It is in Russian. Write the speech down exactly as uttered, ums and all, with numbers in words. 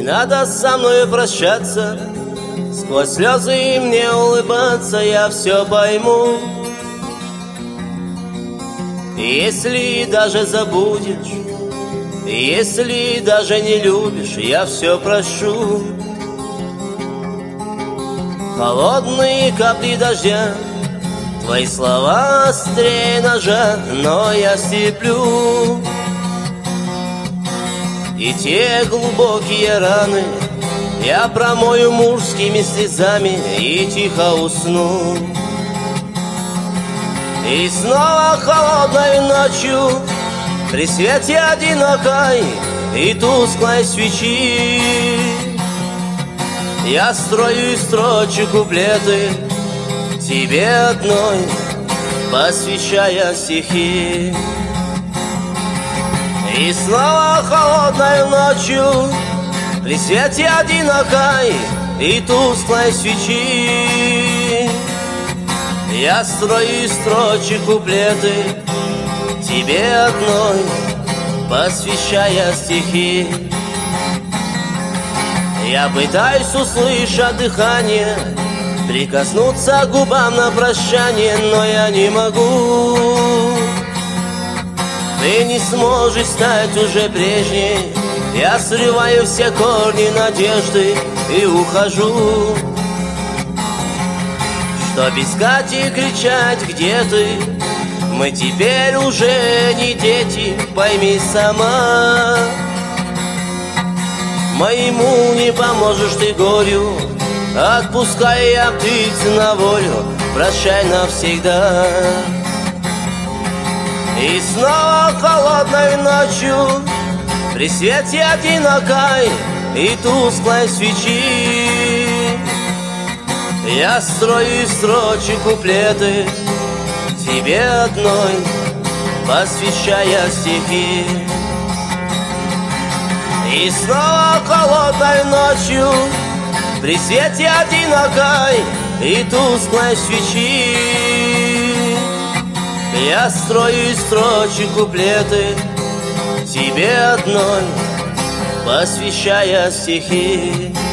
надо со мной прощаться, сквозь слезы и мне улыбаться, я все пойму. Если даже забудешь, если даже не любишь, я все прощу. Холодные капли дождя, твои слова острее ножа, но я стерплю. И те глубокие раны я промою мужскими слезами и тихо усну. И снова холодной ночью при свете одинокой и тусклой свечи я строю из строчек куплеты, тебе одной посвящая стихи. И снова холодной ночью при свете одинокой и тусклой свечи я строю из строчек куплеты, тебе одной посвящая стихи. Я пытаюсь услышать дыхание, прикоснуться к губам на прощание, но я не могу. Ты не сможешь стать уже прежней, я срываю все корни надежды и ухожу. Чтоб искать и кричать, где ты? Мы теперь уже не дети, пойми сама. Моему не поможешь ты горю, отпускай я птиц на волю, прощай навсегда. И снова холодной ночью при свете одинокой и тусклой свечи я строю из строчек куплеты, тебе одной посвящая стихи. И снова холодной ночью при свете одинокой и тусклой свечи я строю из строчек куплеты, тебе одной посвящая стихи.